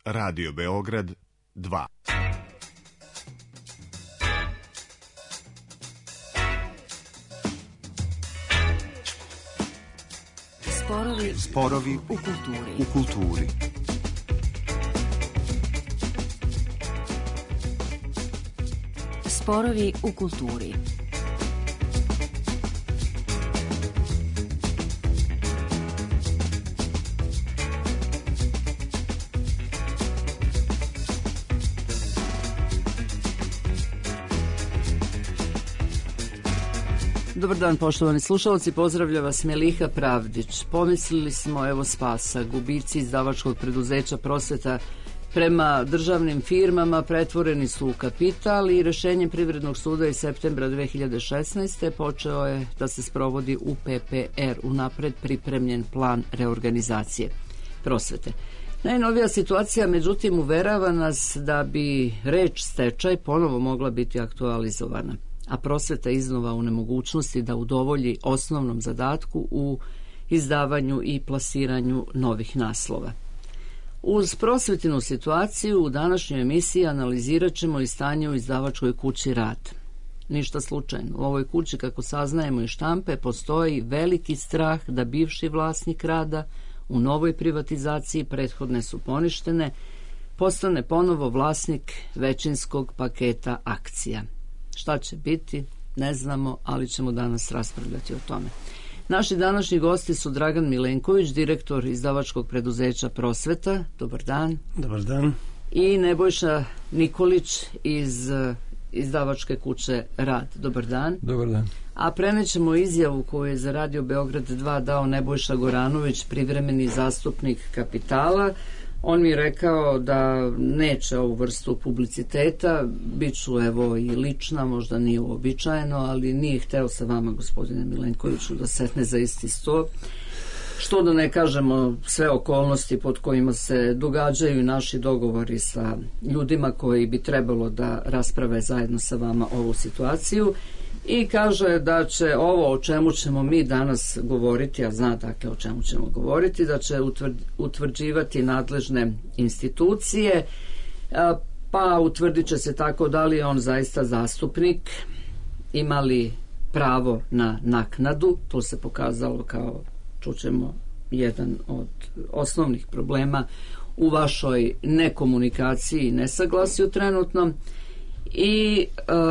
Radio Beograd 2. Sporovi u kulturi. Sporovi u kulturi. Dobar dan, poštovani slušalci, pozdravlja vas Meliha Pravdić. Pomislili smo, evo spasa, gubici izdavačkog preduzeća Prosveta prema državnim firmama pretvoreni su u kapital i rešenjem Privrednog suda iz septembra 2016. počeo je da se sprovodi UPPR, unapred pripremljen plan reorganizacije Prosvete. Najnovija situacija, međutim, uverava nas da bi reč stečaj ponovo mogla biti aktualizovana, a Prosveta iznova u nemogućnosti da udovolji osnovnom zadatku u izdavanju i plasiranju novih naslova. Uz prosvetinu situaciju u današnjoj emisiji analizirat ćemo i stanje u izdavačkoj kući Rad. Ništa slučajno. U ovoj kući, kako saznajemo iz štampe, postoji veliki strah da bivši vlasnik Rada u novoj privatizaciji, prethodne su poništene, postane ponovo vlasnik većinskog paketa akcija. Šta će biti, ne znamo, ali ćemo danas raspravljati o tome. Naši današnji gosti su Dragan Milenković, direktor izdavačkog preduzeća Prosveta. Dobar dan. Dobar dan. I Nebojša Nikolić iz izdavačke kuće Rad. Dobar dan. Dobar dan. A prenećemo izjavu koju je za Radio Beograd 2 dao Nebojša Goranović, privremeni zastupnik Kapitala. On mi je rekao da neće ovu vrstu publiciteta, bit ću evo i lična, možda nije uobičajeno, ali nije hteo sa vama, gospodine Milenkoviću, da setne za isti sto. Što da ne kažemo sve okolnosti pod kojima se događaju naši dogovori sa ljudima koji bi trebalo da rasprave zajedno sa vama ovu situaciju. I kaže da će ovo o čemu ćemo mi danas govoriti, a zna dakle o čemu ćemo govoriti, da će utvrđivati nadležne institucije, pa utvrdit će se tako da li je on zaista zastupnik, ima li pravo na naknadu. To se pokazalo kao, čućemo, jedan od osnovnih problema u vašoj nekomunikaciji i nesaglasju trenutno. I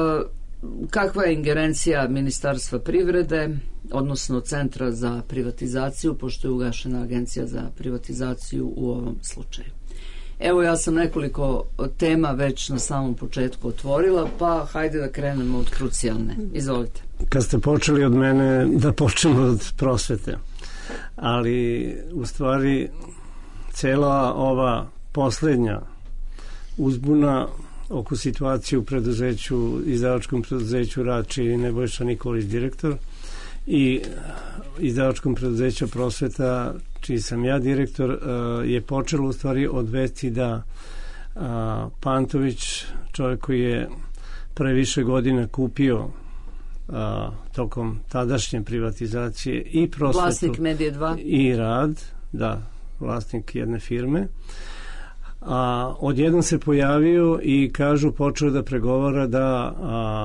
kakva je ingerencija Ministarstva privrede, odnosno Centra za privatizaciju, pošto je ugašena Agencija za privatizaciju u ovom slučaju. Evo, ja sam nekoliko tema već na samom početku otvorila, pa hajde da krenemo od krucijalne. Izvolite. Kad ste počeli od mene, da počnemo od Prosvete. Ali, u stvari, cela ova poslednja uzbuna oko situacije u preduzeću, izdavačkom preduzeću Rad, čiji je Nebojša Nikolić direktor, i izdavačkom preduzeću Prosveta, čiji sam ja direktor, je počelo u stvari od vesti da Pantović, čovjek koji je pre više godina kupio tokom tadašnje privatizacije i Prosvetu, vlasnik Medije 2 i Rad, da, vlasnik jedne firme, a odjednom se pojavio i kažu počeo da pregovara da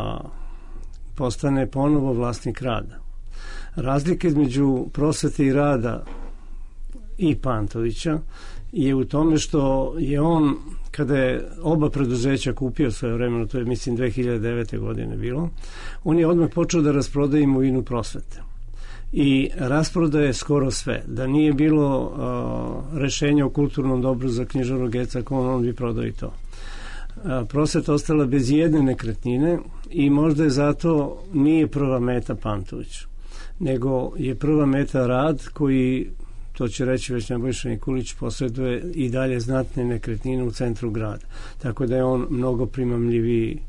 postane ponovo vlasnik Rada. Razlika između Prosvete i Rada i Pantovića je u tome što je on, kada je oba preduzeća kupio svoje vremeno, to je mislim 2009. godine bilo, on je odmah počeo da rasprodaje imovinu Prosvete. I rasprodaje skoro sve. Da nije bilo rešenja o kulturnom dobru za književnog Geca, on bi prodao i to. Prosveta ostala bez jedne nekretnine i možda je zato nije prva meta Pantović, nego je prva meta Rad, koji, to će reći već Nebojša Nikolić, posreduje i dalje znatne nekretnine u centru grada. Tako da je on mnogo primamljiviji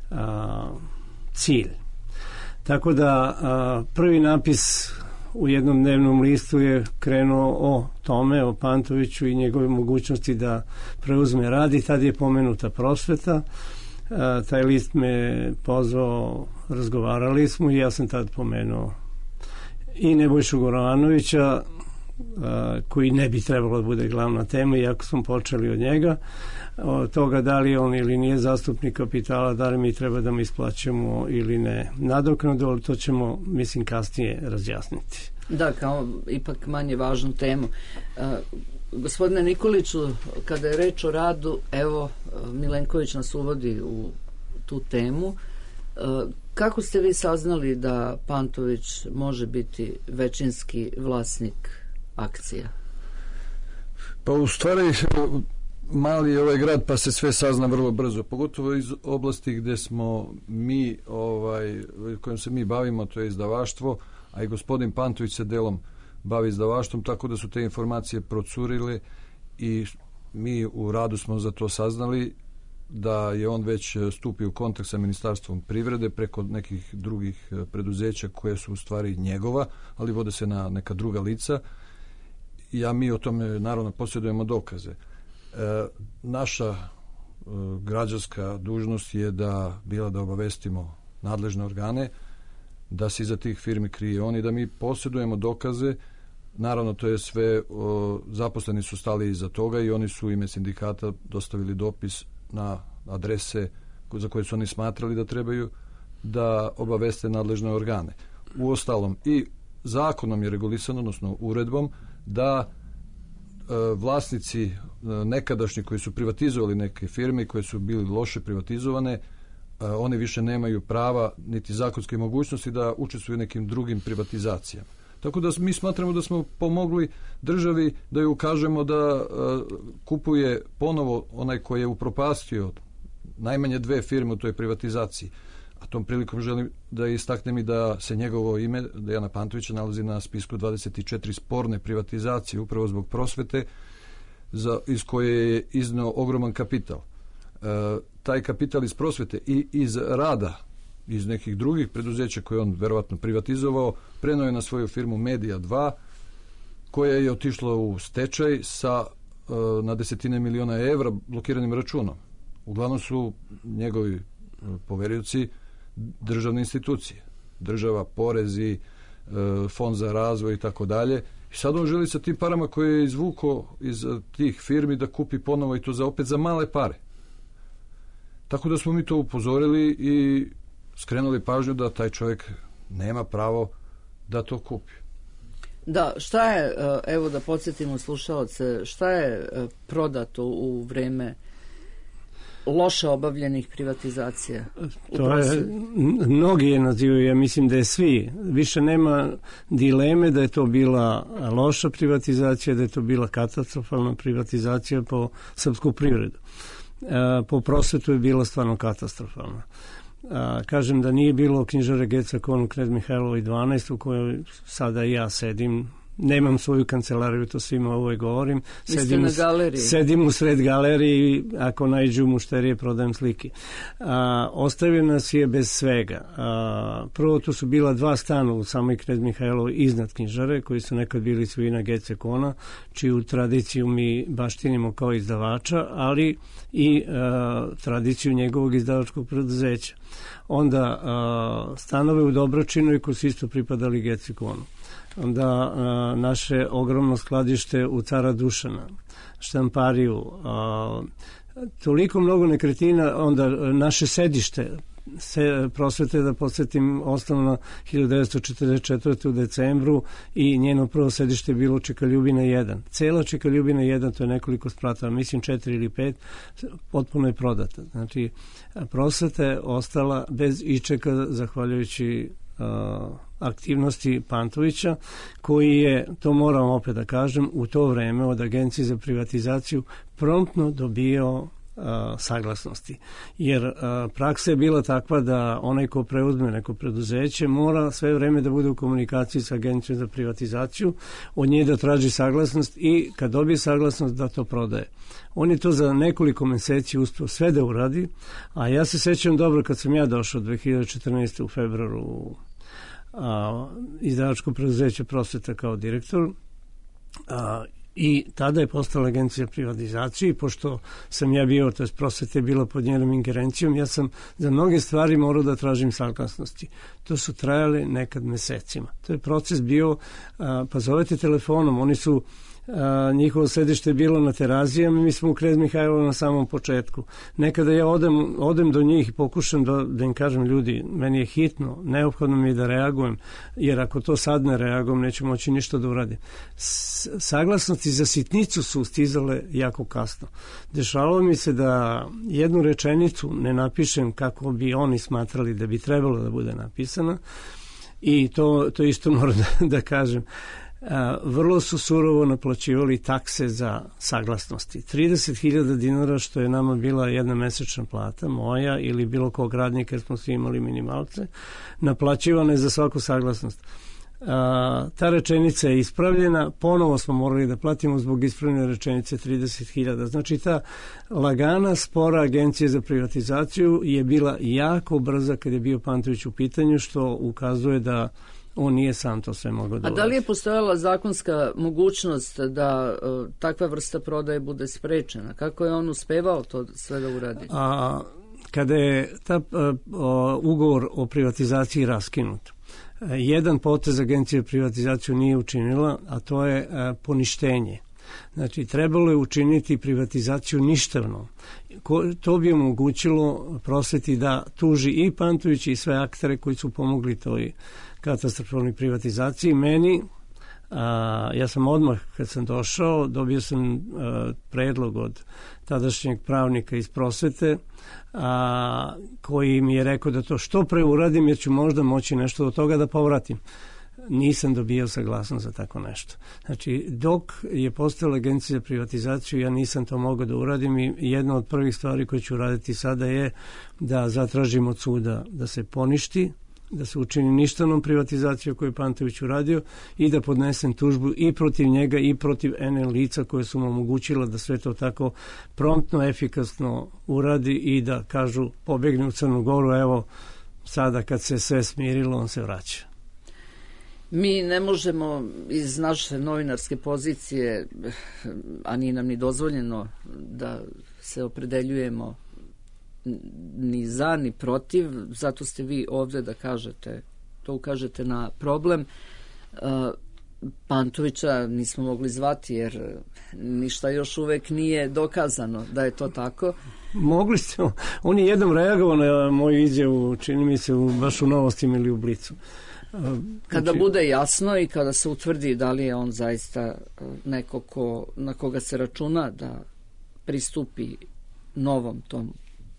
cilj. Tako da prvi napis u jednom dnevnom listu je krenuo o tome, o Pantoviću i njegove mogućnosti da preuzme Rad, i tad je pomenuta Prosveta. Taj list me pozvao, razgovarali smo i ja sam tad pomenuo i Nebojšu Goranovića, koji ne bi trebalo da bude glavna tema, iako smo počeli od njega, od toga da li on ili nije zastupnik kapitala, da li mi treba da mu isplaćamo ili ne nadoknadu, ali to ćemo, mislim, kasnije razjasniti. Da, kao ipak manje važnu temu. Gospodine Nikoliću, kada je reč o radu, evo, Milenković nas uvodi u tu temu. Kako ste vi saznali da Pantović može biti većinski vlasnik akcija? Pa u stvari mali je ovaj grad, pa se sve sazna vrlo brzo, pogotovo iz oblasti gde smo mi, kojim se mi bavimo, to je izdavaštvo, a i gospodin Pantović se delom bavi izdavaštvom, tako da su te informacije procurile i mi u radu smo za to saznali da je on već stupio u kontakt sa Ministarstvom privrede preko nekih drugih preduzeća koje su u stvari njegova, ali vode se na neka druga lica. Mi o tome naravno posjedujemo dokaze. Naša građanska dužnost je bila da obavestimo nadležne organe da se iza tih firmi krije on i da mi posjedujemo dokaze. Naravno, to je sve, zaposleni su stali iza toga i oni su u ime sindikata dostavili dopis na adrese za koje su oni smatrali da trebaju da obaveste nadležne organe. Uostalom, i zakonom je regulisano, odnosno uredbom, da vlasnici nekadašnji koji su privatizovali neke firme i koje su bili loše privatizovane, oni više nemaju prava niti zakonske mogućnosti da učestvuju u nekim drugim privatizacijama. Tako da mi smatramo da smo pomogli državi da ju ukažemo da kupuje ponovo onaj koji je upropastio najmanje 2 firme u toj privatizaciji. A tom prilikom želim da istaknem i da se njegovo ime, Dejana Pantovića, nalazi na spisku 24 sporne privatizacije upravo zbog prosvete iz koje je izneo ogroman kapital. Taj kapital iz prosvete i iz rada iz nekih drugih preduzeća koje on verovatno privatizovao, preneo je na svoju firmu Medija 2, koja je otišla u stečaj na desetine miliona evra blokiranim računom. Uglavnom su njegovi poverioci državne institucije. Država, porezi, fond za razvoj i tako dalje. I sad on želi sa tim parama koje je izvukao iz tih firmi da kupi ponovo i to opet za male pare. Tako da smo mi to upozorili i skrenuli pažnju da taj čovjek nema pravo da to kupi. Da, šta je, evo da podsjetimo slušaoce, šta je prodato u vreme loše obavljenih privatizacija? To je, mnogi je nazivaju, ja mislim da je svi. Više nema dileme da je to bila loša privatizacija, da je to bila katastrofalna privatizacija po srpsku privredu. Po prosvetu je bila stvarno katastrofalna. Kažem da nije bilo knjižare Geca Kon u Knez Mihajlovoj 12 u kojoj sada ja sedim. Nemam svoju kancelariju, to svima ovoj govorim. Sedim u sred galerije i ako naiđu mušterije prodajem slike. Ostavio nas je bez svega. Prvo tu su bila 2 stana u samoj Knez Mihajlovoj iznad knjižare koji su nekad bili svojina Gece Kona, čiju tradiciju mi baštinimo kao izdavača, ali i tradiciju njegovog izdavačkog preduzeća. Onda stanove u Dobročinu koji su isto pripadali Geci Konu. Onda naše ogromno skladište u Cara Dušana, štampariju, toliko mnogo nekretnina, onda naše sedište prosvete, da podsjetim, osnovno 1944. u decembru i njeno prvo sedište je bilo Čekaljubina 1. Cela Čekaljubina 1, to je nekoliko sprata, mislim 4 ili 5, potpuno je prodata. Znači, prosveta je ostala bez ičeka zahvaljujući aktivnosti Pantovića, koji je, to moram opet da kažem, u to vreme od Agencije za privatizaciju promptno dobio saglasnosti. Jer praksa je bila takva da onaj ko preuzme neko preduzeće mora sve vreme da bude u komunikaciji sa Agencijom za privatizaciju, od nje da traži saglasnost i kad dobije saglasnost da to prodaje. On je to za nekoliko meseci uspio sve da uradi, a ja se sećam dobro kad sam ja došao 2014. u februaru izdavačko preduzeće Prosveta kao direktor, I tada je postala agencija privatizacije i pošto sam ja bio, to je prosvete bila pod njenom ingerencijom, ja sam za mnoge stvari morao da tražim saglasnosti. To su trajale nekad mesecima. To je proces bio, pa zovete telefonom, oni su njihovo sedište je bilo na Terazijama i mi smo u Knez Mihajlovu na samom početku. Nekada ja odem do njih i pokušam da im kažem, ljudi, meni je hitno, neophodno mi je da reagujem, jer ako to sad ne reagujem, neću moći ništa da uradim. Saglasnosti za sitnicu su stizale jako kasno. Dešavalo mi se da jednu rečenicu ne napišem kako bi oni smatrali da bi trebalo da bude napisana i to isto moram da kažem. Vrlo su surovo naplaćivali takse za saglasnosti. 30.000 dinara, što je nama bila jedna mesečna plata, moja ili bilo kog radnika, jer smo svi imali minimalce, naplaćivane za svaku saglasnost. Ta rečenica je ispravljena, ponovo smo morali da platimo zbog ispravljene rečenice 30.000. Znači ta lagana, spora agencije za privatizaciju je bila jako brza kad je bio Pantović u pitanju, što ukazuje da on nije sam to sve mogao da uradi. A da li je postojala zakonska mogućnost da takva vrsta prodaje bude sprečena? Kako je on uspevao to sve da uradi? Kada je ugovor o privatizaciji raskinut, jedan potez agencija privatizaciju nije učinila, a to je poništenje. Znači, trebalo je učiniti privatizaciju ništavno. To bi omogućilo prosveti da tuži i Pantović i sve aktere koji su pomogli toj katastrofalnoj privatizaciji. Meni, ja sam odmah kad sam došao, dobio sam predlog od tadašnjeg pravnika iz prosvete, koji mi je rekao da to što pre uradim, jer ću možda moći nešto od toga da povratim. Nisam dobio saglasnost za tako nešto. Znači, dok je postojala agencija za privatizaciju, ja nisam to mogao da uradim i jedna od prvih stvari koje ću uraditi sada je da zatražim od suda da se poništi, da se učini ništavnom privatizaciju koju je Pantović uradio i da podnesem tužbu i protiv njega i protiv NN lica koje su mu omogućila da sve to tako promptno, efikasno uradi i da kažu pobegne u Crnu Goru, evo sada kad se sve smirilo on se vraća. Mi ne možemo iz naše novinarske pozicije, a nije nam ni dozvoljeno da se opredeljujemo ni za, ni protiv, zato ste vi ovde da kažete, to ukažete na problem. Pantovića nismo mogli zvati jer ništa još uvek nije dokazano da je to tako. Mogli ste, on je jednom reagovao na moju izjavu, čini mi se baš u Novostima ili u Blicu. Kada bude jasno i kada se utvrdi da li je on zaista neko na koga se računa da pristupi novom tom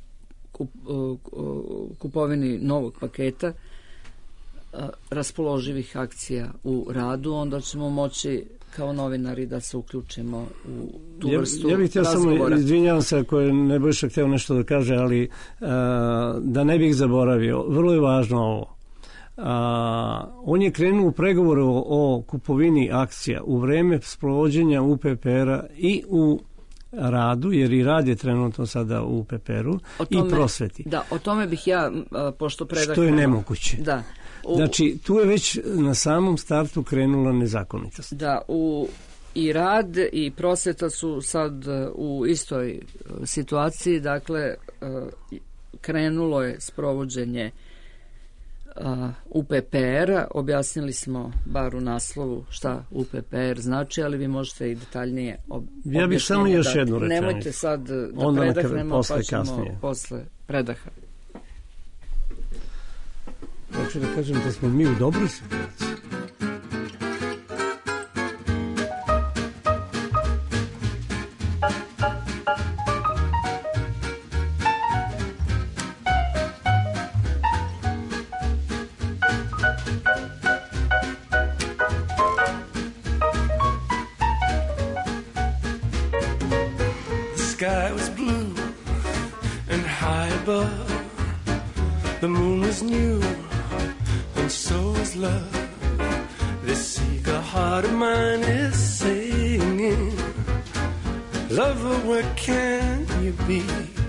kupovini novog paketa raspoloživih akcija u radu, onda ćemo moći kao novinari da se uključimo u tu vrstu razgovora. Ja bih htio samo, izvinjavam se ako je Nebojša hteo nešto da kaže, ali da ne bih zaboravio, vrlo je važno ovo. On je krenuo u pregovore o kupovini akcija u vreme sprovođenja UPPR-a i u radu, jer i rad je trenutno sada u UPPR-u i prosveti. Da, o tome bih ja, pošto predah... Što je nemoguće. Da. Znači, tu je već na samom startu krenula nezakonitost. Da, i rad i prosveta su sad u istoj situaciji, dakle, krenulo je sprovođenje UPPR-a, objasnili smo bar u naslovu šta UPPR znači, ali vi možete i detaljnije ja bih samo još jednu rečenicu. Nemojte sad da predahnemo, pa ćemo posle predaha. Hoću da kažem da smo mi u dobroj situaciji. Sky was blue and high above. The moon was new and so was love. This eager heart of mine is singing. Lover, where can you be?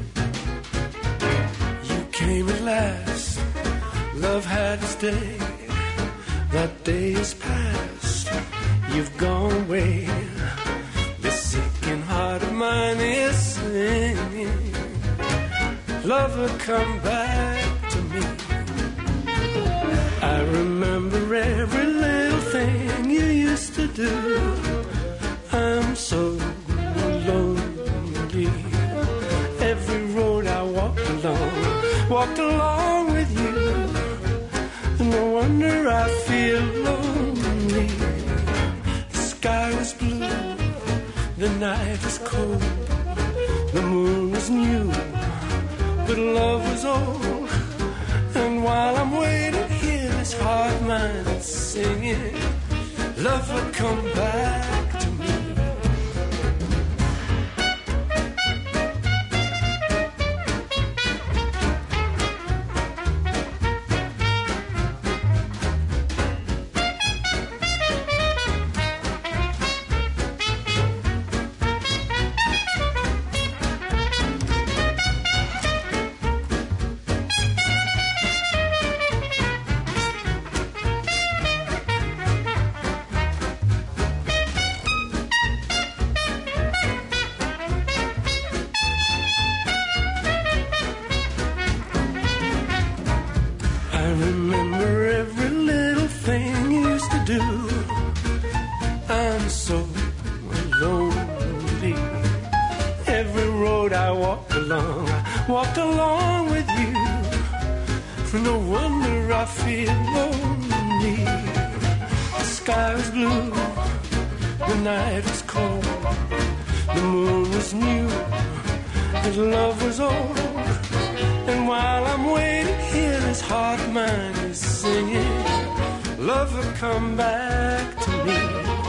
You came at last. Love had its day. That day is past. You've gone away. lover, come back to me. I remember every little thing you used to do. I'm so lonely. Every road I walked along with you. No wonder I feel lonely. The sky was blue, the night was cold, the moon was new, but love was old. And while I'm waiting here, this heart mine's singing, lover, come back to me. Walked along with you. No wonder I feel lonely. The sky was blue, the night was cold, the moon was new, and love was old. And while I'm waiting here, this heart of mine is singing, lover, come back to me.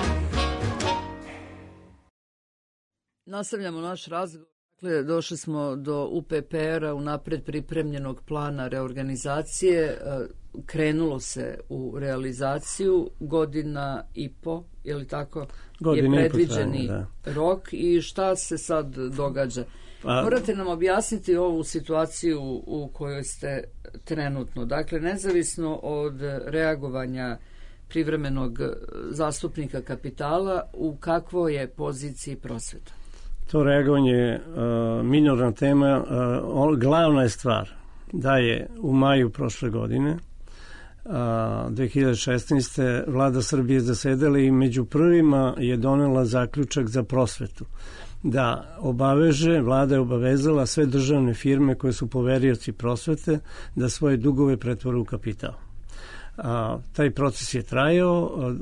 Nastavljamo naš razgovor. Dakle, došli smo do UPPR-a, unapred pripremljenog plana reorganizacije. Krenulo se u realizaciju, godina i po, je li tako, je predviđeni rok. I šta se sad događa? Morate nam objasniti ovu situaciju u kojoj ste trenutno. Dakle, nezavisno od reagovanja privremenog zastupnika kapitala, u kakvoj je poziciji prosveta? To reagovanje je minorna tema. Glavna je stvar da je u maju prošle godine 2016. Vlada Srbije zasedala i među prvima je donela zaključak za prosvetu. Da obaveže, vlada je obavezala sve državne firme koje su poverioci prosvete da svoje dugove pretvore u kapital. Taj proces je trajao.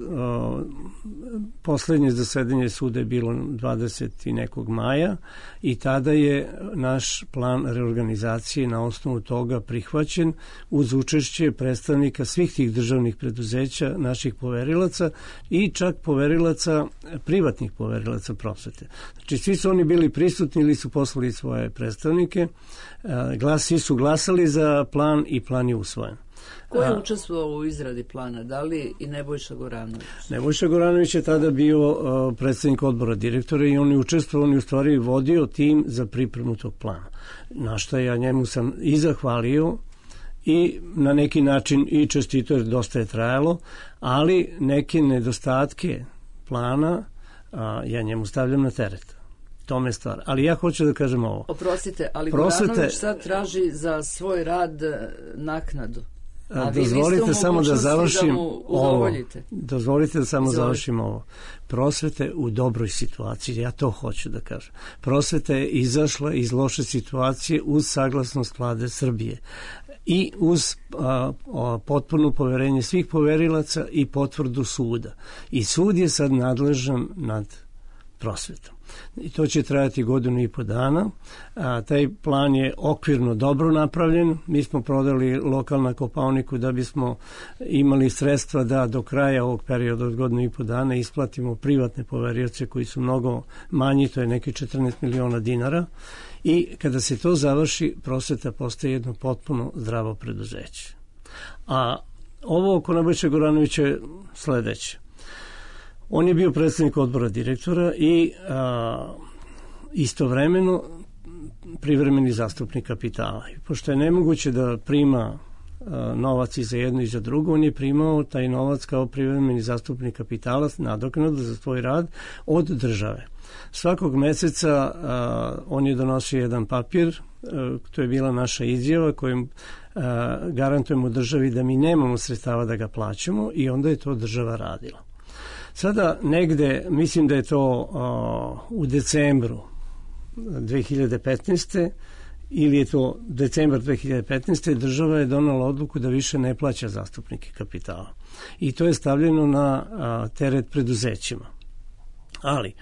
Poslednje zasedanje suda je bilo 20. nekog maja i tada je naš plan reorganizacije na osnovu toga prihvaćen uz učešće predstavnika svih tih državnih preduzeća, naših poverilaca i čak poverilaca, privatnih poverilaca prosvete. Znači, svi su oni bili prisutni ili su poslali svoje predstavnike. Svi su glasali za plan i plan je usvojen. Ko je učestvovao u izradi plana? Da li i Nebojša Goranović? Nebojša Goranović je tada bio predsednik odbora direktora i on je učestvovao, on je u stvari vodio tim za pripremu tog plana. Na što ja njemu sam i zahvalio i na neki način i čestito, jer dosta je trajalo, ali neke nedostatke plana ja njemu stavljam na teret. Tome je stvar. Ali ja hoću da kažem ovo. Oprostite, ali Goranović sad traži za svoj rad naknadu. Dozvolite samo da završim ovo. Dozvolite da samo završim ovo. Prosveta je u dobroj situaciji, ja to hoću da kažem. Prosveta je izašla iz loše situacije uz saglasnost Vlade Srbije i uz potpuno poverenje svih poverilaca i potvrdu suda. I sud je sad nadležan nad prosvetom. I to će trajati 1.5 godina. Taj plan je okvirno dobro napravljen. Mi smo prodali lokal na Kopaoniku da bismo imali sredstva da do kraja ovog perioda od 1.5 godina isplatimo privatne poverioce koji su mnogo manji, to je neki 14 miliona dinara. I kada se to završi, prosveta postaje jedno potpuno zdravo preduzeće. A ovo oko Nebojše Goranovića je sledeće. On je bio predsednik odbora direktora i istovremeno privremeni zastupnik kapitala. I pošto je nemoguće da prima novac i za jedno i za drugo, on je primao taj novac kao privremeni zastupnik kapitala, nadoknadu za svoj rad od države. Svakog meseca on je donosio jedan papir, to je bila naša izjava kojim garantujemo državi da mi nemamo sredstava da ga plaćamo i onda je to država radila. Sada negde, mislim da je to u decembru 2015. ili je to decembar 2015. država je donala odluku da više ne plaća zastupnike kapitala. I to je stavljeno na teret preduzećima. Ali,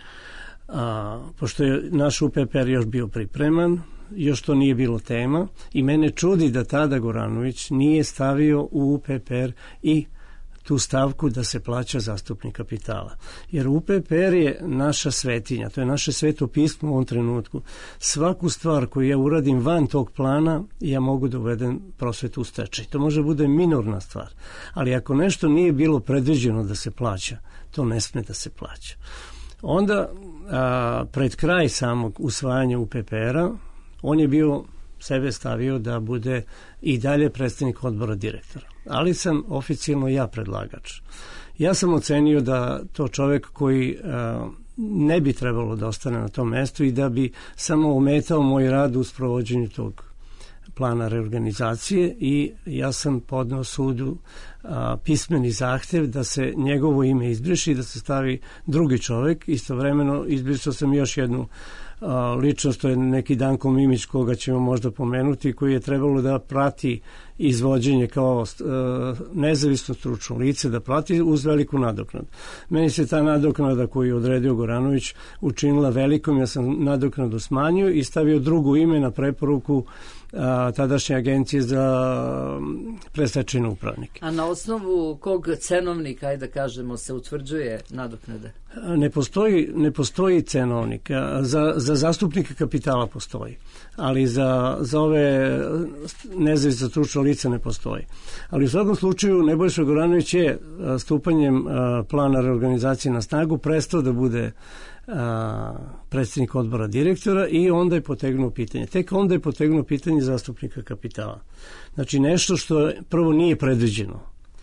pošto je naš UPPR još bio pripreman, još to nije bilo tema i mene čudi da tada Goranović nije stavio u UPPR i tu stavku da se plaća zastupnik kapitala. Jer UPPR je naša svetinja, to je naše sveto pismo u ovom trenutku. Svaku stvar koju ja uradim van tog plana, ja mogu da uvedem prosvetu u stečaj. To može bude minorna stvar, ali ako nešto nije bilo predviđeno da se plaća, to ne sme da se plaća. Onda, pred kraj samog usvajanja UPPR-a, on je bio sebe stavio da bude i dalje predstavnik odbora direktora. Ali sam oficijalno ja predlagač. Ja sam ocenio da to čovek koji ne bi trebalo da ostane na tom mestu i da bi samo ometao moj rad u sprovođenju tog plana reorganizacije i ja sam podneo sudu pismeni zahtev da se njegovo ime izbriši i da se stavi drugi čovek. Istovremeno izbrisao sam još jednu ličnost, to je neki Danko Mimić koga ćemo možda pomenuti, koji je trebalo da prati izvođenje kao nezavisno stručno lice, da prati uz veliku nadoknadu. Meni se ta nadoknada koju je odredio Goranović učinila velikom, ja sam nadoknadu smanjio i stavio drugo ime na preporuku tadašnje agencije za predstečajne upravnike. A na osnovu kog cenovnika, ajde da kažemo, se utvrđuje nadoknade? Ne postoji cenovnik. Za zastupnike kapitala postoji, ali za ove nezavisno stručno lice ne postoji. Ali u svakom slučaju Nebojša Goranović je stupanjem plana reorganizacije na snagu prestao da bude predsjednik odbora direktora i onda je potegnuo pitanje. Tek onda je potegnuo pitanje zastupnika kapitala. Znači nešto što prvo nije predviđeno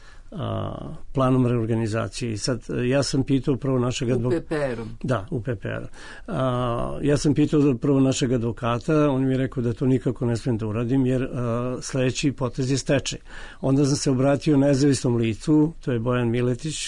planom reorganizacije. I sad ja sam pitao prvo našeg advokata. UPPR-om. Da, UPPR. Ja sam pitao prvo našeg advokata, on mi je rekao da to nikako ne smijem da uradim jer sledeći potez je stečaj. Onda sam se obratio nezavisnom licu, to je Bojan Miletić,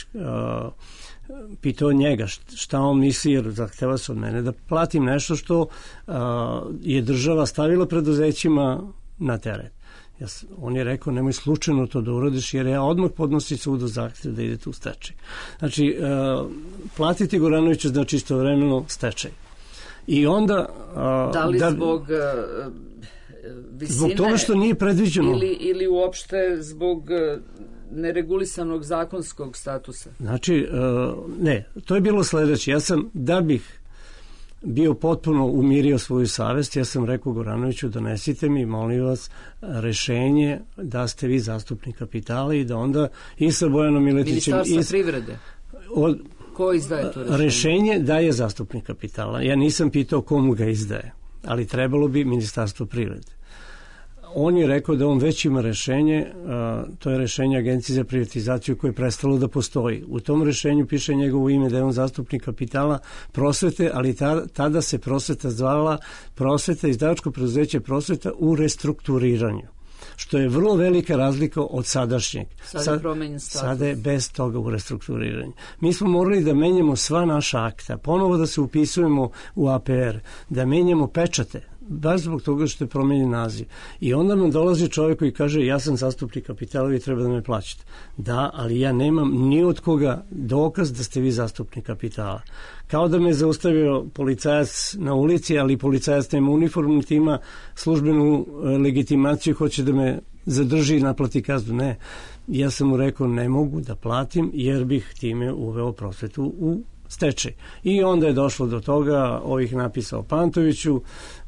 pitao njega šta on misli, jer zahteva se od mene da platim nešto što je država stavila preduzećima na teret. On je rekao nemoj slučajno to da uradiš jer ja odmah podnosim sudu zahtev da idete u stečaj. Znači, platiti Goranovića znači istovremeno stečaj. I onda... Da li zbog visine... Zbog toga što nije predviđeno. Ili uopšte zbog neregulisanog zakonskog statusa? Znači, ne, to je bilo sledeće. Ja sam, da bih bio potpuno umirio svoju savest, ja sam rekao Goranoviću, donesite mi, molim vas, rešenje da ste vi zastupnik kapitala i da onda i sa Bojanom Miletićem... Ministarstvo privrede? Ko izdaje to rešenje? Rešenje daje zastupnik kapitala. Ja nisam pitao komu ga izdaje, ali trebalo bi Ministarstvo privrede. On je rekao da on već ima rešenje, to je rešenje Agencije za privatizaciju koje je prestalo da postoji. U tom rešenju piše njegovo ime da je on zastupnik kapitala prosvete, ali tada se prosveta zvala prosveta, izdavačko preduzeće prosveta u restrukturiranju, što je vrlo velika razlika od sadašnjeg. Sada je bez toga u restrukturiranju. Mi smo morali da menjamo sva naša akta, ponovo da se upisujemo u APR, da menjamo pečate, baš zbog toga što je promenjen naziv. I onda nam dolazi čovjek koji kaže ja sam zastupnik kapitala, vi treba da me plaćate. Da, ali ja nemam ni od koga dokaz da ste vi zastupnik kapitala. Kao da me zaustavio policajac na ulici, ali policajac nema uniformu, niti ima službenu legitimaciju, hoće da me zadrži i naplati kaznu. Ne, ja sam mu rekao ne mogu da platim jer bih time uveo prosvetu u stečaj. I onda je došlo do toga, ovih napisa o Pantoviću.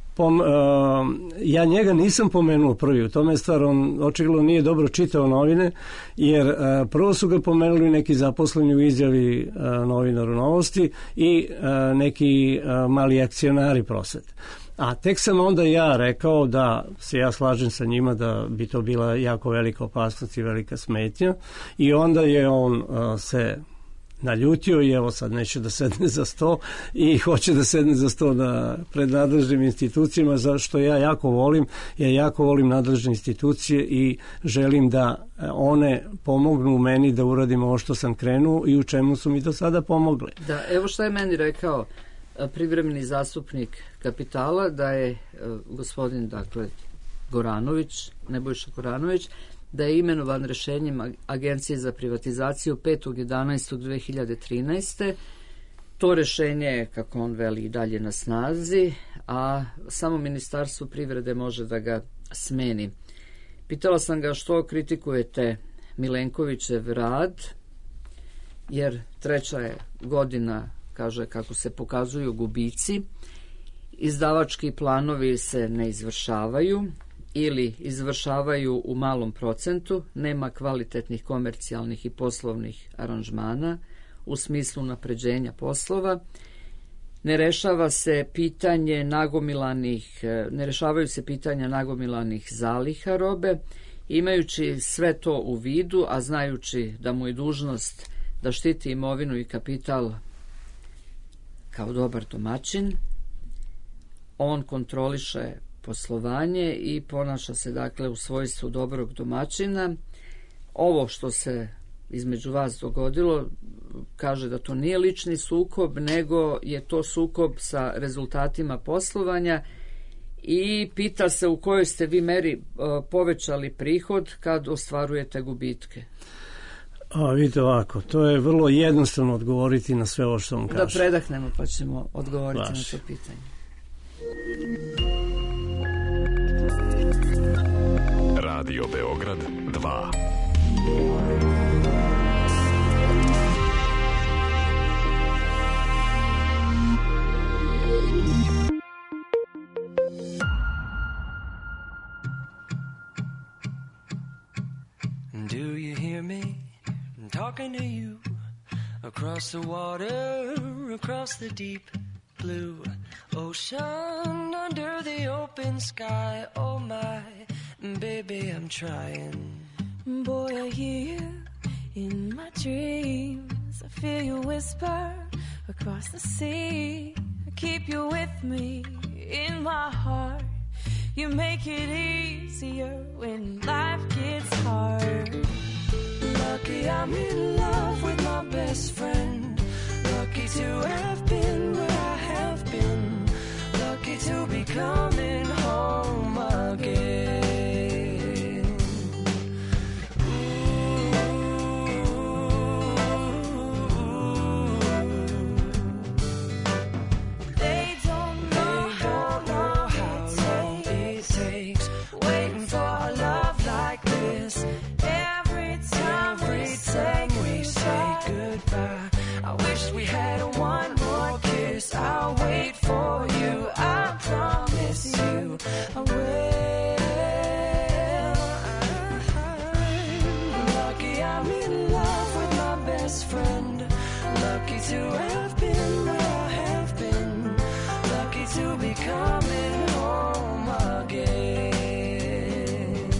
Ja njega nisam pomenuo prvi, u tome je stvar, on očigledno nije dobro čitao novine, jer prvo su ga pomenuli neki zaposleni u izjavi Novinaru Novosti i neki mali akcionari prosvete. A tek sam onda ja rekao da se ja slažem sa njima da bi to bila jako velika opasnost i velika smetnja, i onda je on se naljutio i evo sad neće da sedne za sto i hoće da sedne za sto pred nadležnim institucijama, za što ja jako volim. Ja jako volim nadležne institucije i želim da one pomognu meni da uradim ovo što sam krenuo i u čemu su mi do sada pomogle. Da, evo što je meni rekao privremeni zastupnik Kapitala, da je gospodin, dakle, Goranović, Nebojša Goranović, da je imenovan rešenjem Agencije za privatizaciju 5.11.2013. To rešenje je, kako on veli, i dalje na snazi, a samo Ministarstvo privrede može da ga smeni. Pitala sam ga što kritikujete Milenkovićev rad, jer treća je godina, kaže, kako se pokazuju gubici, izdavački planovi se ne izvršavaju ili izvršavaju u malom procentu, nema kvalitetnih komercijalnih i poslovnih aranžmana u smislu napređenja poslova, ne rešavaju se pitanja nagomilanih zaliha robe. Imajući sve to u vidu, a znajući da mu je dužnost da štiti imovinu i kapital kao dobar domaćin, on kontroliše poslovanje i ponaša se, dakle, u svojstvu dobrog domaćina. Ovo što se između vas dogodilo, kaže da to nije lični sukob, nego je to sukob sa rezultatima poslovanja, i pita se u kojoj ste vi meri povećali prihod kad ostvarujete gubitke. Vidite ovako, to je vrlo jednostavno odgovoriti na sve ovo što vam kažem. Da predahnemo pa ćemo odgovoriti na to pitanje. Radio Beograd 2. Do you hear me talking to you across the water, across the deep blue ocean, under the open sky? Oh my baby, I'm trying. Boy, I hear you in my dreams. I feel you whisper across the sea. I keep you with me in my heart. You make it easier when life gets hard. Lucky I'm in love with my best friend. Lucky to have been where I have been. Lucky to be coming home again. I'll wait for you, I promise you I will. Lucky I'm in love with my best friend. Lucky to have been where I have been. Lucky to be coming home again.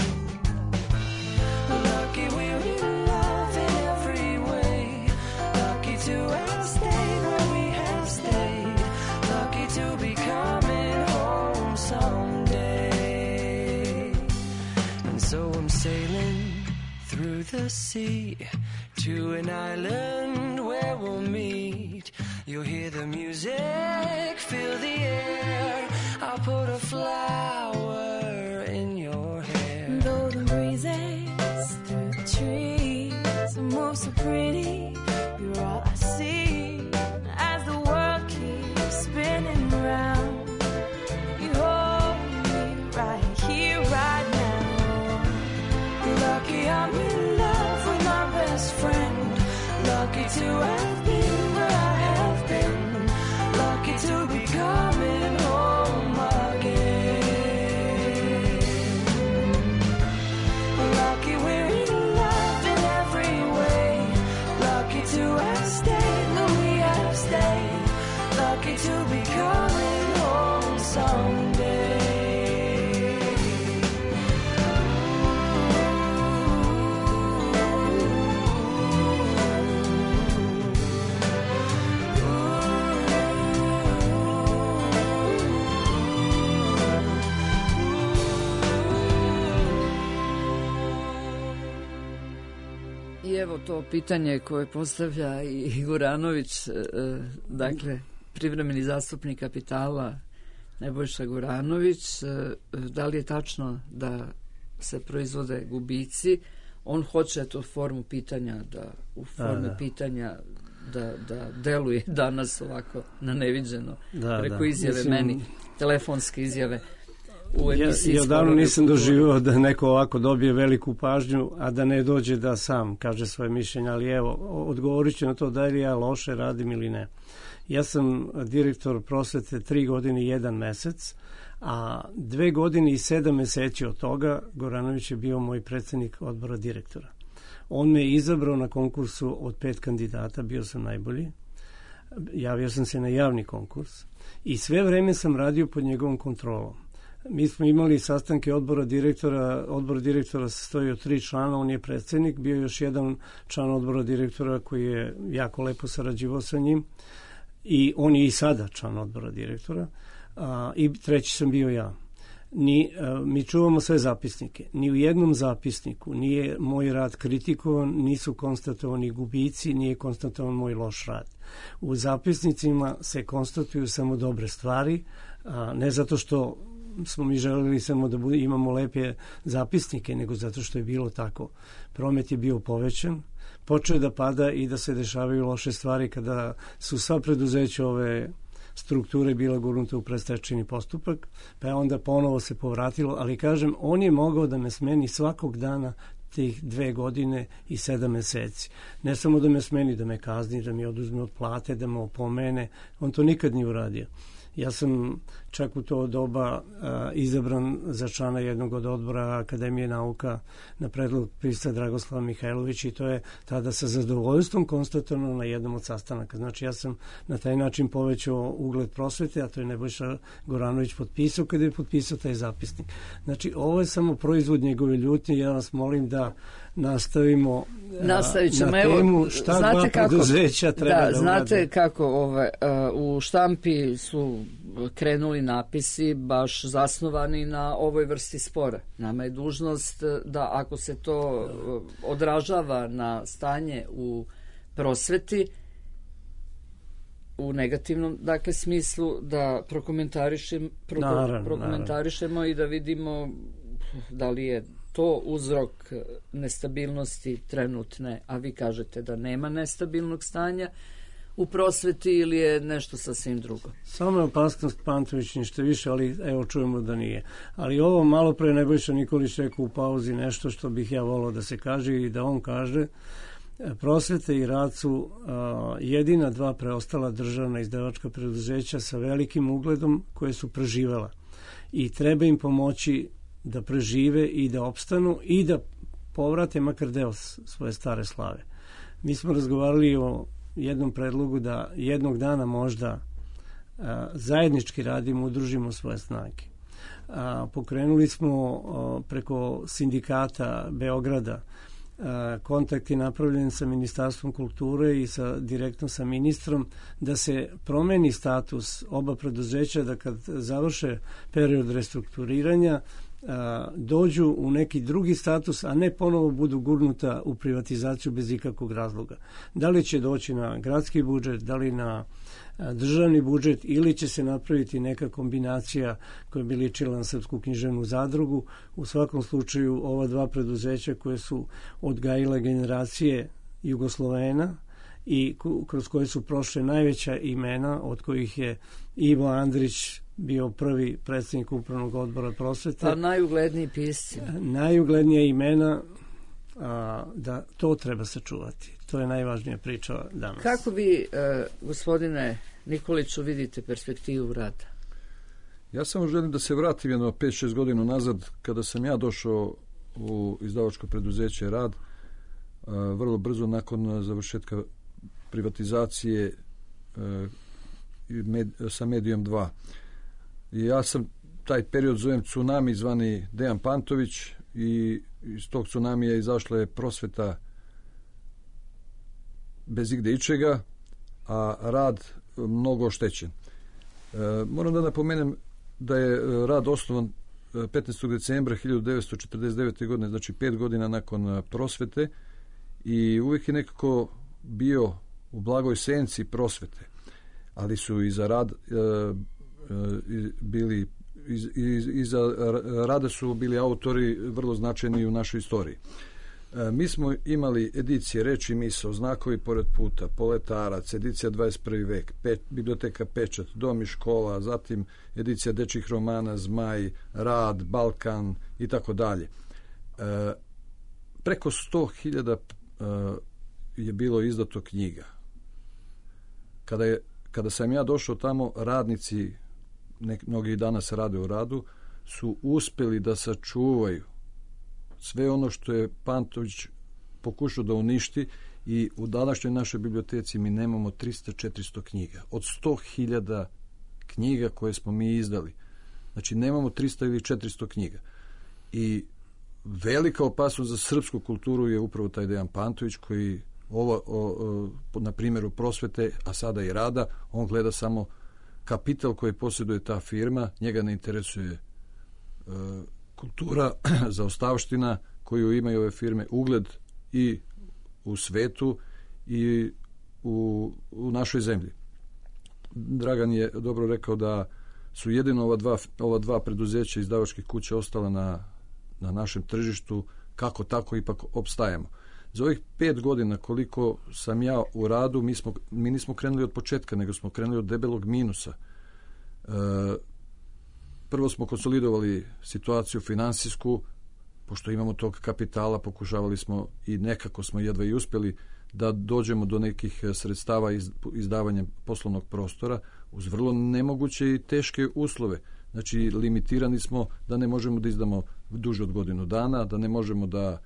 Lucky we're in love in every way. Lucky to have stayed where we have stayed. Lucky to be coming home someday. And so I'm sailing through the sea to an island where we'll meet. You'll hear the music, feel the air. I'll put a flower in your hair. Though the breezes through the trees move so pretty, you're all I see as the world keeps spinning round. You hold me right here, right now. Lucky I'm in love with my best friend. Lucky to have been where I have been. Lucky to be coming home again. Lucky we're in love in every way. Lucky to have stayed where we have stayed. Lucky to be coming home someday. I evo to pitanje koje postavlja i Goranović, dakle, privremeni zastupnik Kapitala Nebojša Goranović, da li je tačno da se proizvode gubici? On hoće tu formu pitanja, u formi pitanja da deluje danas ovako na neviđeno, preko izjave meni, telefonske izjave u emisiji. Ja davno nisam doživio da neko ovako dobije veliku pažnju, a da ne dođe da sam kaže svoje mišljenje, ali evo, odgovorit ću na to da li ja loše radim ili ne. Ja sam direktor prosvete 3 godine i 1 mesec, a 2 godine i 7 meseci od toga Goranović je bio moj predsjednik odbora direktora. On me izabrao na konkursu od 5 kandidata, bio sam najbolji. Javio sam se na javni konkurs i sve vreme sam radio pod njegovom kontrolom. Mi smo imali sastanke odbora direktora. Odbor direktora se stoji od 3 člana, on je predsjednik, bio još jedan član odbora direktora koji je jako lepo sarađivao sa njim i on je i sada član odbora direktora, i treći sam bio ja. Mi čuvamo sve zapisnike. Ni u jednom zapisniku nije moj rad kritikovan, nisu konstatovani gubici, nije konstatovan moj loš rad. U zapisnicima se konstatuju samo dobre stvari, ne zato što smo mi želeli samo da imamo lepe zapisnike, nego zato što je bilo tako. Promet je bio povećan, počeo da pada i da se dešavaju loše stvari kada su sva preduzeća ove strukture bila gurnuta u predstečajni postupak, pa je onda ponovo se povratilo, ali kažem, on je mogao da me smeni svakog dana tih 2 godine i 7 meseci. Ne samo da me smeni, da me kazni, da mi oduzme od plate, da me opomene, on to nikad nije uradio. Ja sam čak u to doba izabran za člana jednog od odbora Akademije nauka na predlog pisca Dragoslava Mihajlovića i to je tada sa zadovoljstvom konstatovano na jednom od sastanaka. Znači ja sam na taj način povećao ugled prosvete, a to je Nebojša Goranović potpisao kada je potpisao taj zapisnik. Znači ovo je samo proizvod njegove ljutnje, ja vas molim da nastavimo na temu šta dva preduzeća treba da znate urade. Kako u štampi su krenuli napisi baš zasnovani na ovoj vrsti spora. Nama je dužnost da ako se to odražava na stanje u prosveti u negativnom smislu da prokomentarišemo i da vidimo da li je to uzrok nestabilnosti trenutne, a vi kažete da nema nestabilnog stanja u prosveti ili je nešto sasvim drugo? Samo je opasnost Pantović ništa više, ali evo čujemo da nije. Ali ovo malo pre Nebojša Nikolić rekao u pauzi nešto što bih ja volao da se kaže i da on kaže. Prosvete i rad su jedina 2 preostala državna izdavačka preduzeća sa velikim ugledom koje su preživela. I treba im pomoći da prežive i da opstanu i da povrate makar deo svoje stare slave. Mi smo razgovarali o jednom predlogu da jednog dana možda zajednički radimo, udružimo svoje snage. Pokrenuli smo preko sindikata Beograda kontakt je napravljen sa Ministarstvom kulture i direktno sa ministrom da se promeni status oba preduzeća, da kad završe period restrukturiranja dođu u neki drugi status, a ne ponovo budu gurnuta u privatizaciju bez ikakvog razloga. Da li će doći na gradski budžet, da li na državni budžet ili će se napraviti neka kombinacija koja bi ličila na Srpsku književnu zadrugu. U svakom slučaju ova 2 preduzeća koje su odgajile generacije Jugoslovena i kroz koje su prošle najveća imena, od kojih je Ivo Andrić bio prvi predsjednik upravnog odbora prosvete. A najugledniji pisci. Najuglednija imena, da to treba sačuvati. To je najvažnija priča danas. Kako vi, gospodine Nikoliću, vidite perspektivu rada? Ja samo želim da se vratim jedno 5-6 godina nazad, kada sam ja došao u izdavačko preduzeće Rad, vrlo brzo nakon završetka privatizacije sa Medijom 2. I ja sam taj period zovem tsunami zvani Dejan Pantović i iz tog tsunamija izašla je prosveta bez igde ičega, a Rad mnogo oštećen. Moram da napomenem da je Rad osnovan 15. decembra 1949. godine, znači 5 godina nakon prosvete, i uvijek je nekako bio u blagoj senci prosvete, ali su iza rada su bili autori vrlo značajni u našoj istoriji. Mi smo imali edicije Reč i misao, Znakovi pored puta, Poletarac, edicija 21. vek, biblioteka Pečat, Dom i škola, zatim edicija dečjih romana Zmaj, Rad, Balkan i tako dalje. Preko 100.000 je bilo izdato knjiga. Kada sam ja došao tamo, radnici, mnogi danas rade u radu, su uspjeli da sačuvaju sve ono što je Pantović pokušao da uništi, i u današnjoj našoj biblioteci mi nemamo 300-400 knjiga. Od 100.000 knjiga koje smo mi izdali. Znači nemamo 300 ili 400 knjiga. I velika opasnost za srpsku kulturu je upravo taj Dejan Pantović, koji na primjeru prosvete, a sada i rada, on gleda samo kapital koji posjeduje ta firma, njega ne interesuje kultura, zaostavština koju imaju ove firme, ugled i u svetu i u našoj zemlji. Dragan je dobro rekao da su jedino ova dva preduzeća izdavačkih kuća ostala na našem tržištu, kako tako ipak opstajemo. Za ovih 5 godina koliko sam ja u radu, mi nismo krenuli od početka, nego smo krenuli od debelog minusa. Prvo smo konsolidovali situaciju finansijsku, pošto imamo tog kapitala, pokušavali smo i nekako smo jedva i uspjeli da dođemo do nekih sredstava izdavanjem poslovnog prostora uz vrlo nemoguće i teške uslove. Znači, limitirani smo da ne možemo da izdamo duže od godinu dana, da ne možemo da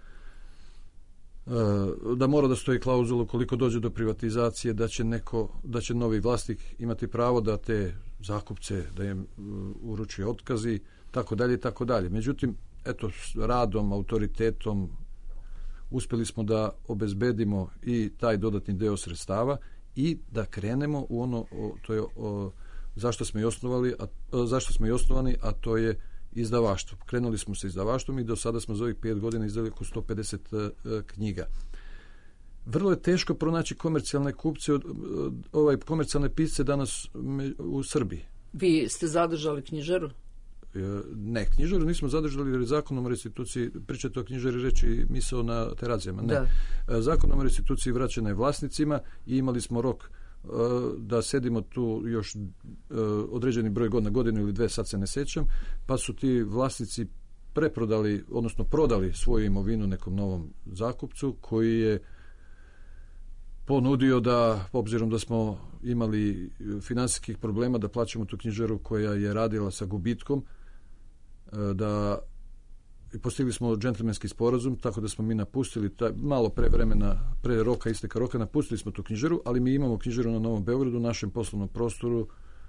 mora da stoji klauzula ukoliko dođe do privatizacije da će novi vlasnik imati pravo da te zakupce, da im uruči otkazi, tako dalje i tako dalje. Međutim, eto, radom, autoritetom uspjeli smo da obezbedimo i taj dodatni deo sredstava i da krenemo u ono, to je zašto smo i osnovani, a to je izdavaštvo. Krenuli smo sa izdavaštvom i do sada smo za ovih 5 godina izdali oko 150 knjiga. Vrlo je teško pronaći komercijalne kupce, komercijalne pisce danas u Srbiji. Vi ste zadržali knjižaru? Ne, knjižaru nismo zadržali jer je zakonom o restituciji, pričate o knjižari reći misao na terazijama. Ne. Zakonom o restituciji vraćena je vlasnicima i imali smo rok da sedimo tu još određeni broj godina, godinu ili dve, sad se ne sjećam, pa su ti vlasnici preprodali, odnosno prodali svoju imovinu nekom novom zakupcu koji je ponudio da, obzirom da smo imali finansijskih problema da plaćamo tu knjižaru koja je radila sa gubitkom, da postigli smo džentlmenski sporazum, tako da smo mi napustili malo pre vremena, pre roka, isteka roka, napustili smo tu knjižaru, ali mi imamo knjižaru na Novom Beogradu, našem poslovnom prostoru,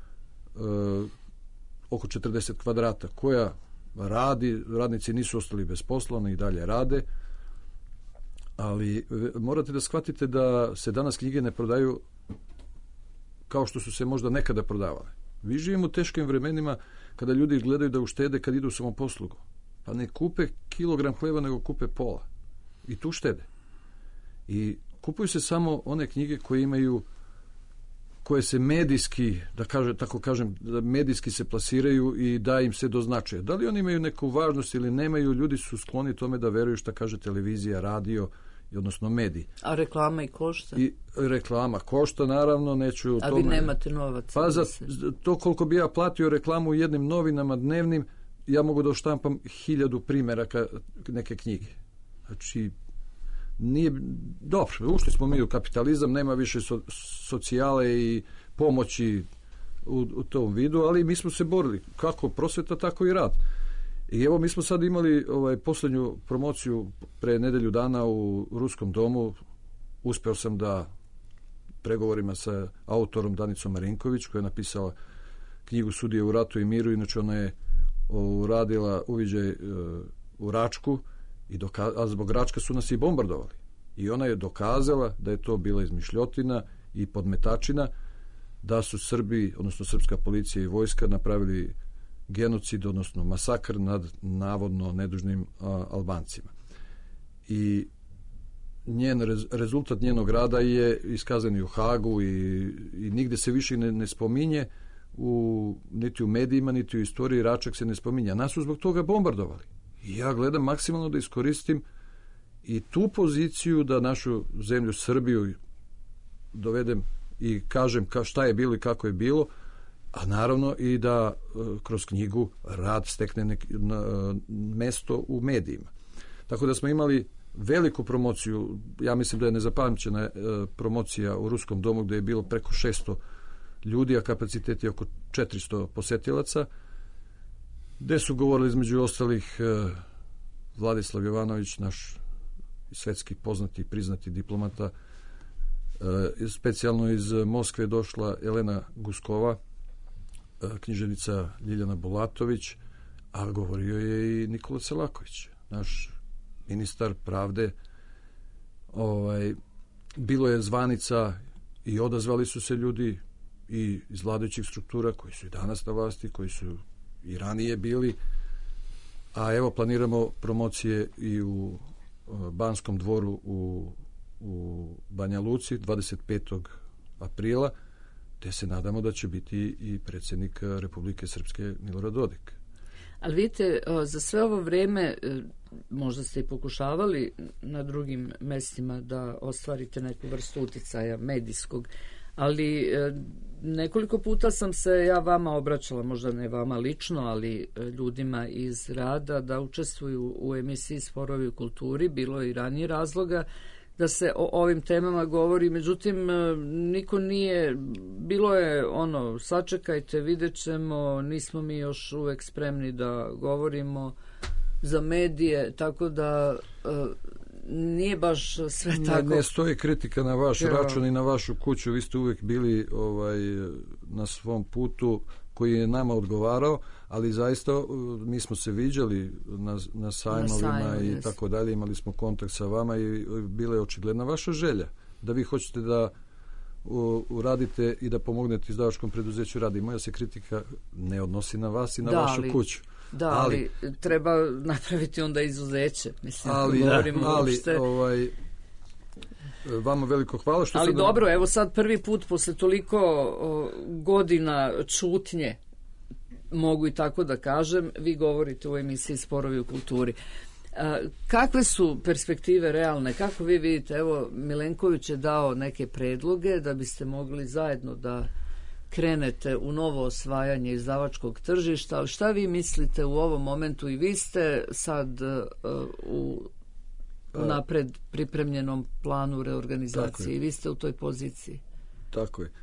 oko 40 kvadrata, koja radi, radnici nisu ostali bez posla, oni i dalje rade, ali morate da shvatite da se danas knjige ne prodaju kao što su se možda nekada prodavale. Vi živimo u teškim vremenima kada ljudi gledaju da uštede kad idu u samoposlugu. Pa ne kupe kilogram hleba, nego kupe pola. I tu štede. I kupuju se samo one knjige koje se medijski, tako kažem, medijski se plasiraju i da im se do značaja. Da li oni imaju neku važnost ili nemaju, ljudi su skloni tome da veruju šta kaže televizija, radio, odnosno mediji. A reklama i košta? I reklama košta, naravno, neću... A vi nemate novac? Pa za to koliko bi ja platio reklamu u jednim novinama dnevnim, ja mogu da štampam 1000 primjeraka neke knjige. Znači, nije dobro. Ušli smo mi u kapitalizam, nema više socijale i pomoći u tom vidu, ali mi smo se borili. Kako prosveta, tako i rad. I evo, mi smo sad imali posljednju promociju pre nedelju dana u Ruskom domu. Uspeo sam da pregovorima sa autorom Danicom Marinković, koja je napisala knjigu Sudije u ratu i miru. Inače, ona je uradila uviđaj u Račku, a zbog Račka su nas i bombardovali. I ona je dokazala da je to bila izmišljotina i podmetačina, da su Srbi, odnosno srpska policija i vojska napravili genocid, odnosno masakr nad navodno nedužnim Albancima. I rezultat njenog rada je iskazan i u Hagu i nigde se više ne spominje niti u medijima, niti u istoriji. Račak se ne spominje. A nas su zbog toga bombardovali. I ja gledam maksimalno da iskoristim i tu poziciju da našu zemlju Srbiju dovedem i kažem šta je bilo i kako je bilo, a naravno i da kroz knjigu rad stekne mesto u medijima. Tako da smo imali veliku promociju, ja mislim da je nezapamćena promocija u Ruskom domu gde je bilo preko 600 ljudi, a kapacitet je oko 400 posetilaca, gde su govorili između ostalih Vladislav Jovanović, naš svetski poznati i priznati diplomata, specijalno iz Moskve je došla Elena Guskova, književnica Ljiljana Bulatović, a govorio je i Nikola Selaković, naš ministar pravde. Bilo je zvanica i odazvali su se ljudi i iz vladajućih struktura koji su i danas na vlasti, koji su i ranije bili, a evo planiramo promocije i u Banskom dvoru u Banja Luci 25. aprila, gde se nadamo da će biti i predsjednik Republike Srpske Milorad Dodik. Ali vidite, za sve ovo vreme možda ste i pokušavali na drugim mestima da ostvarite neku vrstu uticaja medijskog, ali nekoliko puta sam se ja vama obraćala, možda ne vama lično, ali ljudima iz rada da učestvuju u emisiji Sporovi u kulturi. Bilo je i ranije razloga da se o ovim temama govori, međutim niko nije, bilo je sačekajte, vidjet ćemo, nismo mi još uvek spremni da govorimo za medije, tako da nije baš sve tako. Ne stoji kritika na vaš račun i na vašu kuću, vi ste uvek bili na svom putu koji je nama odgovarao, ali zaista mi smo se viđali na sajmovima i tako dalje, imali smo kontakt sa vama i bila je očigledna vaša želja da vi hoćete da uradite i da pomognete izdavačkom preduzeću rada. I moja se kritika ne odnosi na vas i na vašu kuću. Da, ali treba napraviti onda izuzeće. Mislim, vama veliko hvala. Ali dobro, evo sad prvi put posle toliko godina čutnje, mogu i tako da kažem, vi govorite u emisiji Sporovi u kulturi. Kakve su perspektive realne? Kako vi vidite? Evo, Milenković je dao neke predloge da biste mogli zajedno da krenete u novo osvajanje izdavačkog tržišta, ali šta vi mislite u ovom momentu? I vi ste sad u napred pripremljenom planu reorganizacije i vi ste u toj poziciji. Tako je.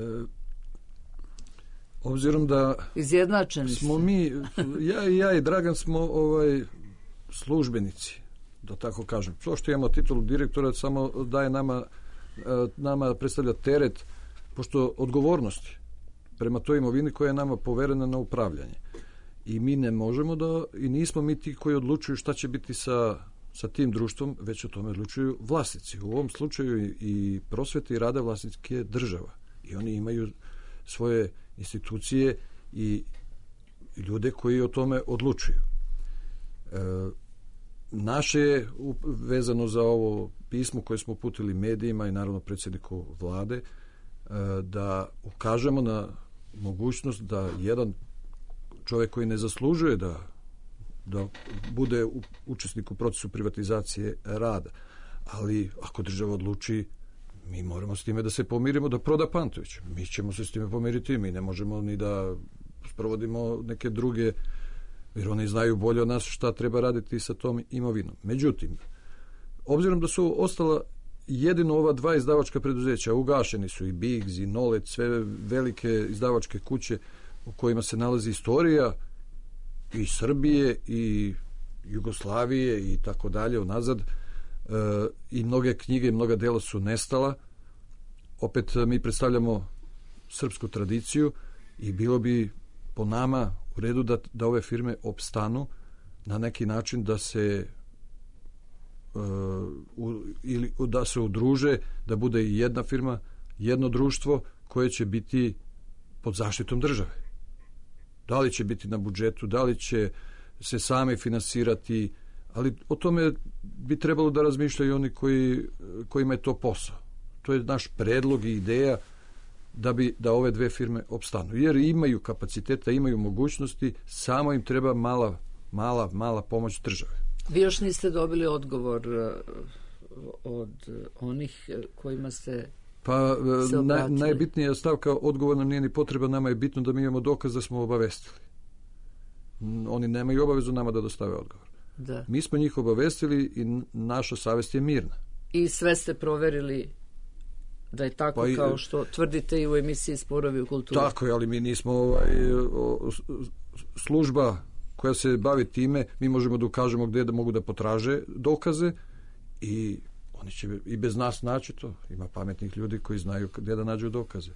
Obzirom da izjednačeni smo mi, ja i Dragan smo službenici, da tako kažem. To što imamo titulu direktora samo daje nama predstavlja teret, pošto odgovornosti prema toj imovini koja je nama poverena na upravljanje. I mi ne možemo i nismo mi ti koji odlučuju šta će biti sa tim društvom, već o tome odlučuju vlasnici. U ovom slučaju i prosvete i rada vlasničke država. I oni imaju svoje institucije i ljude koji o tome odlučuju. Naše je vezano za ovo pismo koje smo uputili medijima i naravno predsjedniku vlade da ukažemo na mogućnost da jedan čovjek koji ne zaslužuje da bude učesnik u procesu privatizacije rada, ali ako država odluči, mi moramo s time da se pomirimo, da proda Pantović. Mi ćemo se s time pomiriti, mi ne možemo ni da sprovodimo neke druge, jer oni znaju bolje od nas šta treba raditi sa tom imovinom. Međutim, obzirom da su ostala jedino ova dva izdavačka preduzeća, ugašeni su i Biggs i Nolet, sve velike izdavačke kuće u kojima se nalazi istorija i Srbije i Jugoslavije i tako dalje unazad, i mnoge knjige i mnoga dela su nestala. Opet mi predstavljamo srpsku tradiciju i bilo bi po nama u redu da ove firme opstanu na neki način da se ili da se udruže, da bude i jedna firma, jedno društvo koje će biti pod zaštitom države. Da li će biti na budžetu, da li će se sami finansirati, Ali o tome bi trebalo da razmišljaju oni kojima je to posao. To je naš predlog i ideja da ove dve firme opstanu. Jer imaju kapaciteta, imaju mogućnosti, samo im treba mala pomoć države. Vi još niste dobili odgovor od onih kojima ste se obratili? Najbitnija stavka odgovor nam nije ni potreba, nama je bitno da mi imamo dokaz da smo obavestili. Oni nemaju obavezu nama da dostave odgovor. Da. Mi smo njih obavestili i naša savest je mirna. I sve ste proverili da je tako kao što tvrdite i u emisiji Sporovi u kulturi. Tako je, ali mi nismo služba koja se bavi time, mi možemo da ukažemo gde da mogu da potraže dokaze i oni će i bez nas naći to. Ima pametnih ljudi koji znaju gde da nađu dokaze.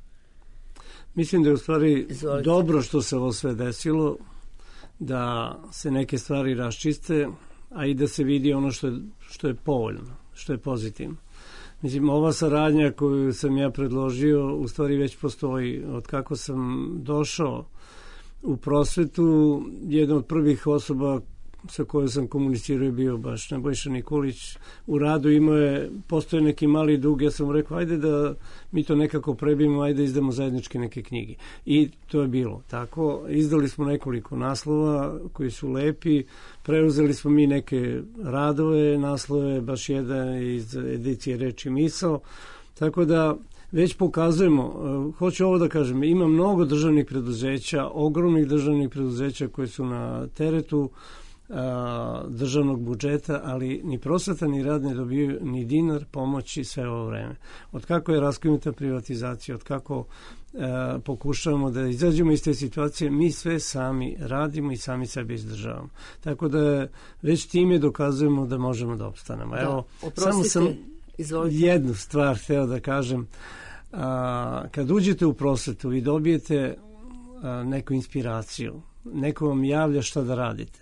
Mislim da je u stvari dobro što se ovo sve desilo, da se neke stvari raščiste, a i da se vidi ono što je povoljno, što je pozitivno. Mislim, ova saradnja koju sam ja predložio u stvari već postoji. Od kako sam došao u prosvetu, jedna od prvih osoba sa kojom sam komunicirao je bio baš Nebojša Nikolić. U radu postoje neki mali dug, ja sam rekao ajde da mi to nekako prebijemo, ajde izdamo zajedničke neke knjige. I to je bilo tako. Izdali smo nekoliko naslova koji su lepi, preuzeli smo mi neke radove, naslove, baš jedan iz edicije Reč i misao, tako da već pokazujemo, hoću ovo da kažem, ima mnogo državnih preduzeća, ogromnih državnih preduzeća koji su na teretu državnog budžeta, ali ni prosveta ni rad ne dobiju ni dinar pomoći sve ovo vreme. Od kako je raskinuta privatizacija, od kako pokušavamo da izađemo iz te situacije, mi sve sami radimo i sami sebe izdržavamo. Tako da već time dokazujemo da možemo da opstanemo. Evo, samo sam jednu stvar hteo da kažem. Kad uđete u prosvetu i dobijete neku inspiraciju, neko vam javlja šta da radite,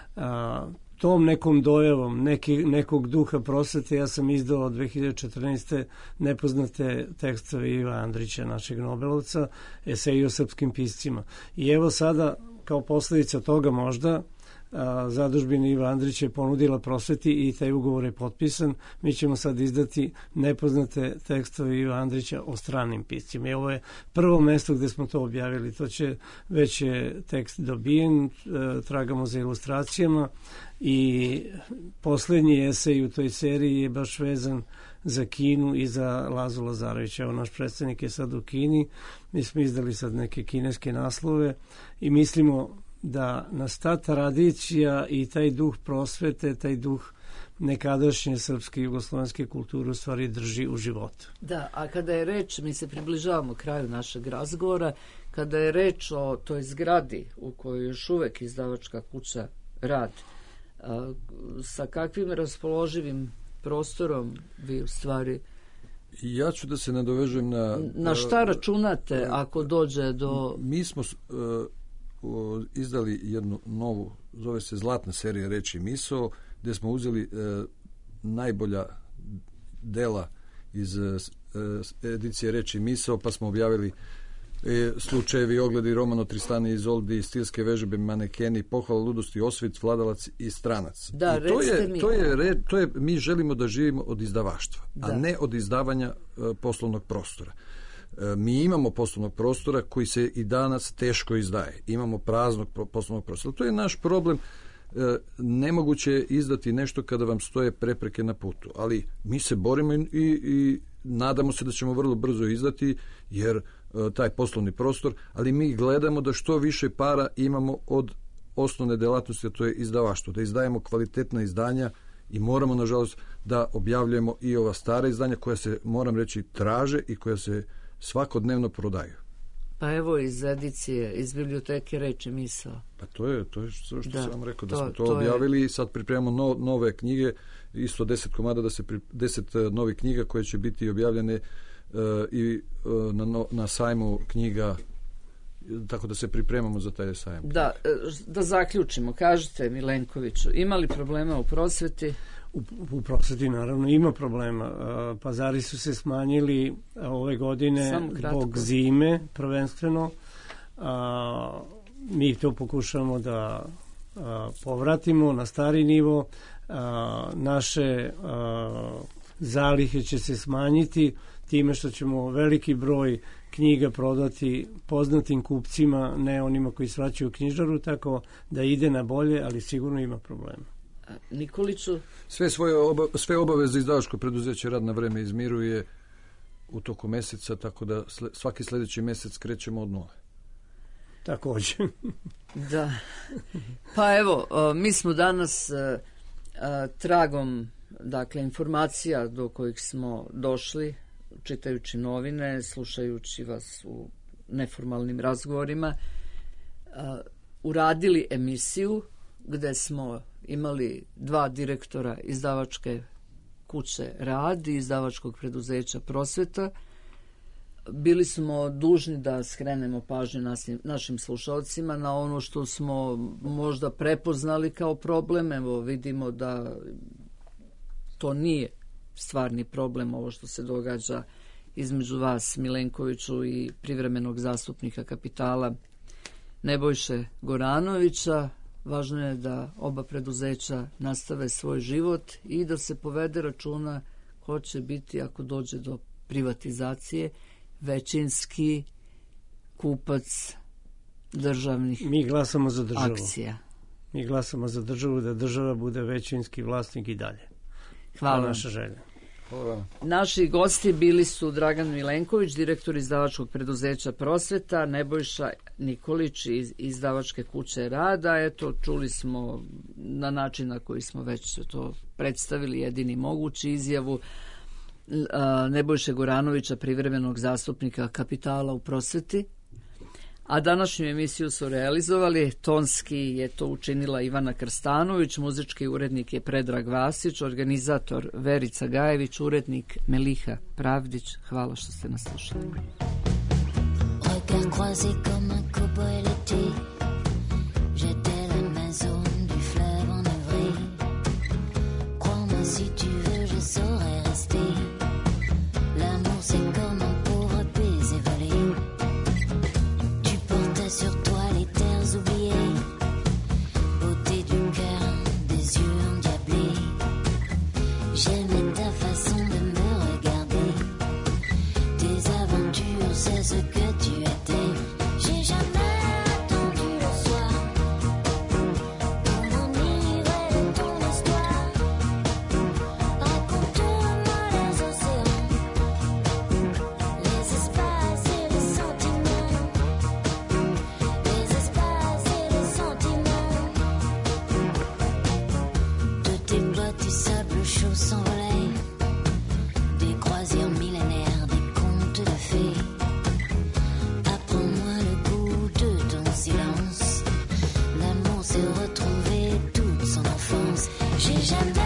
tom nekom dojavom nekog duha prosvete ja sam izdao od 2014. nepoznate tekstove Iva Andrića, našeg Nobelovca, eseji o srpskim piscima. I evo sada, kao posledica toga možda, zadužbina Iva Andrića je ponudila prosveti i taj ugovor je potpisan. Mi ćemo sad izdati nepoznate tekstove Iva Andrića o stranim piscima. I ovo je prvo mesto gde smo to objavili. Već je tekst dobijen, tragamo za ilustracijama i poslednji esej u toj seriji je baš vezan za Kinu i za Lazu Lazarevića. Evo, naš predstavnik je sad u Kini. Mi smo izdali sad neke kineske naslove i mislimo da nas ta tradicija i taj duh prosvete, taj duh nekadašnje srpske i jugoslovenske kulture u stvari drži u životu. Da, a kada je reč, mi se približavamo kraju našeg razgovora, kada je reč o toj zgradi u kojoj još uvek izdavačka kuća radi, sa kakvim raspoloživim prostorom vi u stvari... Ja ću da se nadovežem na šta računate ako dođe do... Mi smo izdali jednu novu, zove se Zlatna serija Reč i misao, gde smo uzeli najbolja dela iz edicije Reč i misao, pa smo objavili slučajevi, ogledi, roman o Tristani i Izoldi, stilske vežbe, manekeni, pohvala ludosti, osvit, vladalac i stranac. Da, I to je, mi želimo da živimo od izdavaštva, a ne od izdavanja poslovnog prostora. Mi imamo poslovnog prostora koji se i danas teško izdaje. Imamo praznog poslovnog prostora. To je naš problem. Nemoguće je izdati nešto kada vam stoje prepreke na putu. Ali mi se borimo i nadamo se da ćemo vrlo brzo izdati, jer taj poslovni prostor, ali mi gledamo da što više para imamo od osnovne delatnosti, a to je izdavaštvo. Da izdajemo kvalitetna izdanja i moramo, nažalost, da objavljujemo i ova stara izdanja koja se, moram reći, traže i koja se svakodnevno prodaju. Pa evo iz edicije, iz biblioteke Reč i misao. Pa to je što sam vam rekao, da smo to objavili i sad pripremamo nove knjige, isto 10 komada, 10 novih knjiga koje će biti objavljene i na sajmu knjiga, tako da se pripremamo za taj sajam. Da zaključimo, kažete Milenkoviću, ima li problema u prosveti? U prosveti naravno ima problema. Pazari su se smanjili ove godine zbog zime prvenstveno. Mi to pokušamo da povratimo na stari nivo, naše zalihe će se smanjiti time što ćemo veliki broj knjiga prodati poznatim kupcima, ne onima koji svraćaju knjižaru, tako da ide na bolje, ali sigurno ima problema. Nikoliću? Sve obaveze izdavačko preduzeće Rad na vreme izmiruje u toku meseca, tako da svaki sljedeći mesec krećemo od nule. Također. Da. Pa evo, mi smo danas tragom, dakle, informacija do kojih smo došli, čitajući novine, slušajući vas u neformalnim razgovorima, uradili emisiju gde smo imali 2 direktora izdavačke kuće Rad i izdavačkog preduzeća Prosveta. Bili smo dužni da skrenemo pažnju našim slušalcima na ono što smo možda prepoznali kao problem. Evo, vidimo da to nije stvarni problem, ovo što se događa između vas, Milenkoviću, i privremenog zastupnika Kapitala Nebojše Goranovića. Važno je da oba preduzeća nastave svoj život i da se povede računa ko će biti, ako dođe do privatizacije, većinski kupac državnih Mi glasamo za državu. akcija. Mi glasamo za državu, da država bude većinski vlasnik i dalje. Hvala. To je naša želja. Hvala. Naši gosti bili su Dragan Milenković, direktor izdavačkog preduzeća Prosveta, Nebojša Nikolić iz izdavačke kuće Rada. Eto, čuli smo na način na koji smo već to predstavili, jedini mogući, izjavu Nebojše Goranovića, privremenog zastupnika Kapitala u Prosveti. A današnju emisiju su realizovali, tonski je to učinila Ivana Krstanović, muzički urednik je Predrag Vasić, organizator Verica Gajević, urednik Meliha Pravdić. Hvala što ste nas slušali. J'ai jamais